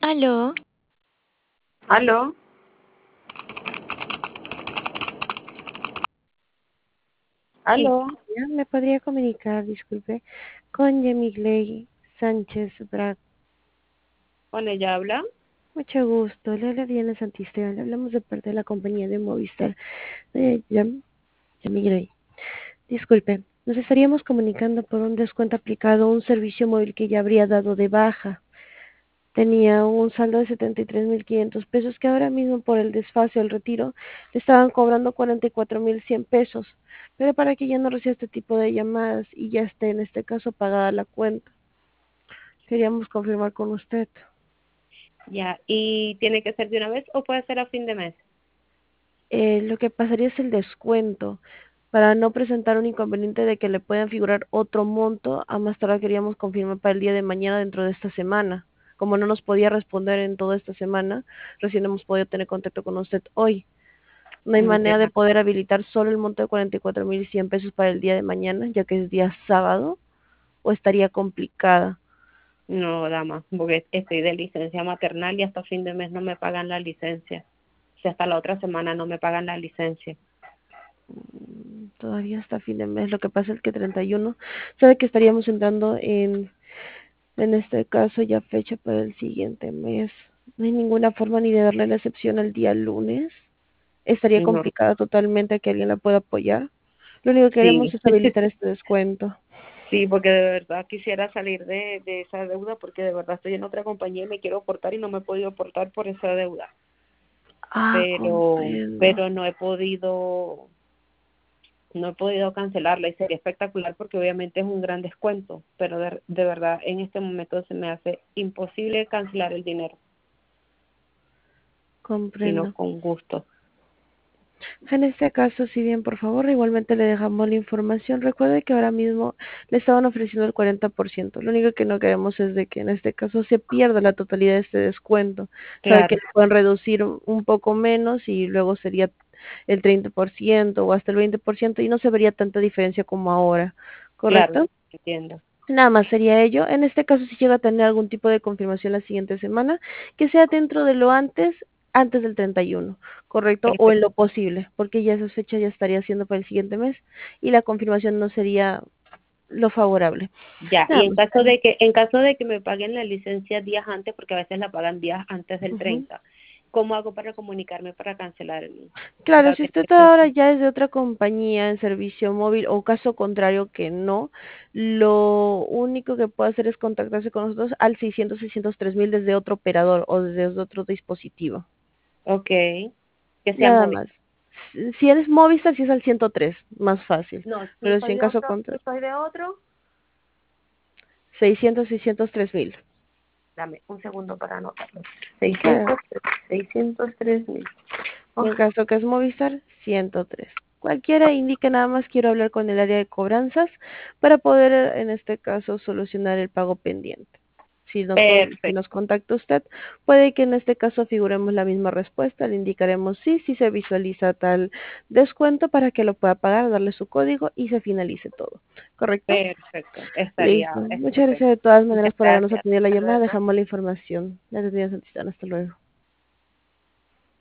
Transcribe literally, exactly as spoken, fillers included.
Aló, ¿Aló? Sí, ¿Aló? ya me podría comunicar, disculpe, con Yemigley Sánchez Brag. ¿Con ella habla? Mucho gusto, le habla Diana Santisteban, le hablamos de parte de la compañía de Movistar de Yam Yemigley. Disculpe, nos estaríamos comunicando por un descuento aplicado a un servicio móvil que ya habría dado de baja. Tenía un saldo de setenta y tres mil quinientos pesos que ahora mismo por el desfase o el retiro le estaban cobrando cuarenta y cuatro mil cien pesos. Pero para que ya no reciba este tipo de llamadas y ya esté en este caso pagada la cuenta, queríamos confirmar con usted. Ya, ¿y tiene que ser de una vez o puede ser a fin de mes? Eh, lo que pasaría es el descuento para no presentar un inconveniente de que le puedan figurar otro monto. A más tardar queríamos confirmar para el día de mañana dentro de esta semana. Como no nos podía responder en toda esta semana, recién hemos podido tener contacto con usted hoy. No hay manera de Ya. poder habilitar solo el monto de cuarenta y cuatro mil cien pesos para el día de mañana, ya que es día sábado, o estaría complicada. No, dama, porque estoy de licencia maternal y hasta fin de mes no me pagan la licencia. Si hasta la otra semana no me pagan la licencia. Mm, Todavía hasta fin de mes. Lo que pasa es que treinta y uno, sabe que estaríamos entrando en, en este caso ya fecha para el siguiente mes. No hay ninguna forma ni de darle la excepción al día lunes. Estaría No, complicada totalmente que alguien la pueda apoyar. Lo único que queremos sí, es habilitar este descuento. sí, porque de verdad quisiera salir de, de esa deuda porque de verdad estoy en otra compañía y me quiero portar y no me he podido portar por esa deuda. Ah, Pero, comprendo. pero no he podido no he podido cancelarla y sería espectacular porque obviamente es un gran descuento, pero de, de verdad en este momento se me hace imposible cancelar el dinero, sino Comprendo. con gusto. En este caso, si bien, por favor, igualmente le dejamos la información. Recuerde que ahora mismo le estaban ofreciendo el cuarenta por ciento. Lo único que no queremos es de que en este caso se pierda la totalidad de este descuento. Sabe que Claro, le pueden reducir un un poco menos y luego sería el treinta por ciento o hasta el veinte por ciento y no se vería tanta diferencia como ahora. claro, ¿Correcto? entiendo. Nada más sería ello. En este caso, si llega a tener algún tipo de confirmación la siguiente semana, que sea dentro de lo antes, antes del treinta y uno, ¿correcto? O en Perfecto. lo posible, porque ya esa fecha ya estaría siendo para el siguiente mes y la confirmación no sería lo favorable. Ya, y Nada en más. caso de que en caso de que me paguen la licencia días antes, porque a veces la pagan días antes del Ujú. treinta, ¿cómo hago para comunicarme para cancelar el, Claro, la si usted tarjeta? ahora ya es de otra compañía en servicio móvil o caso contrario que no, lo único que puede hacer es contactarse con nosotros al seiscientos, seiscientos tres mil desde otro operador o desde otro dispositivo. Ok, que sea Nada móvil. más. Si si eres Movistar, si es al ciento tres, más fácil. No, si Pero si soy en de caso otro, si contra, soy de otro, seiscientos, seiscientos tres mil. dame un segundo para anotarlo. Claro. seiscientos, seiscientos tres mil. Y en caso que es Movistar, ciento tres. Cualquiera indique nada más quiero hablar con el área de cobranzas para poder, en este caso, solucionar el pago pendiente. Si, no, con- si nos Perfecto, contacta usted, puede que en este caso figuremos la misma respuesta, le indicaremos sí, sí se visualiza tal descuento para que lo pueda pagar, darle su código y se finalice todo. ¿Correcto? perfecto. Estaría Listo. Muchas estupendo. gracias de todas Muchas maneras por habernos gracias. atendido la Hasta llamada. luego. Dejamos la información. La atendido Santistana. Hasta luego.